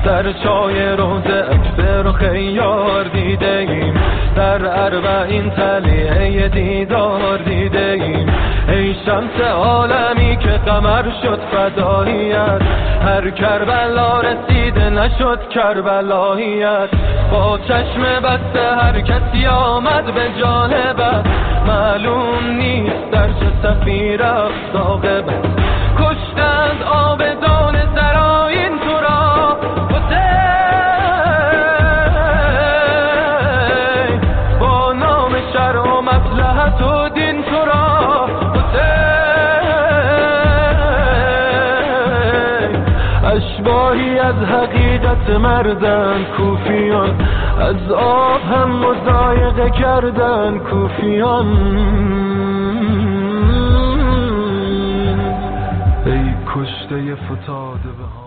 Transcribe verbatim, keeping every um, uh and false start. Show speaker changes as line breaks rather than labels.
در چای روزه اکبر و خیار دیده ایم، در اربعین تلیه دیدار دیده ایم. ای شمس عالمی که قمر شد فداییت، هر کربلا رسیده نشد کربلاییت. با چشم بسته هر کسی آمد به جانبت، معلوم نیست در چه سفیر رفت عاقبت. کشتند آبدان سرایین تو را حسین، با نام شرع و مصلحت و دین تو را حسین. اشباهی از حقیقت مردن کوفیان، از آب هم مضایقه کردن کوفیان. ای کشته فتاده به